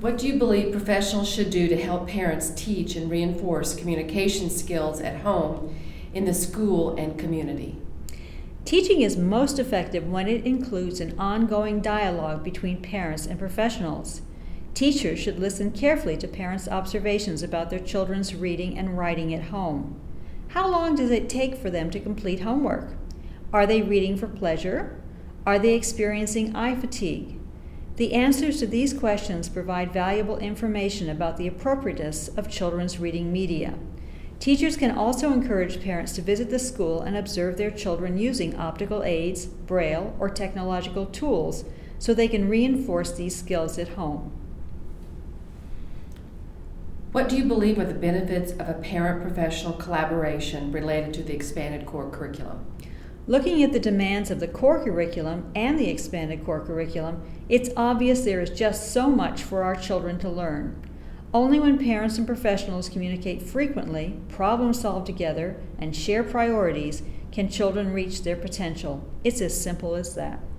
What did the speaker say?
What do you believe professionals should do to help parents teach and reinforce communication skills at home, in the school, and community? Teaching is most effective when it includes an ongoing dialogue between parents and professionals. Teachers should listen carefully to parents' observations about their children's reading and writing at home. How long does it take for them to complete homework? Are they reading for pleasure? Are they experiencing eye fatigue? The answers to these questions provide valuable information about the appropriateness of children's reading media. Teachers can also encourage parents to visit the school and observe their children using optical aids, braille, or technological tools so they can reinforce these skills at home. What do you believe are the benefits of a parent-professional collaboration related to the expanded core curriculum? Looking at the demands of the core curriculum and the expanded core curriculum, it's obvious there is just so much for our children to learn. Only when parents and professionals communicate frequently, problem solve together, and share priorities can children reach their potential. It's as simple as that.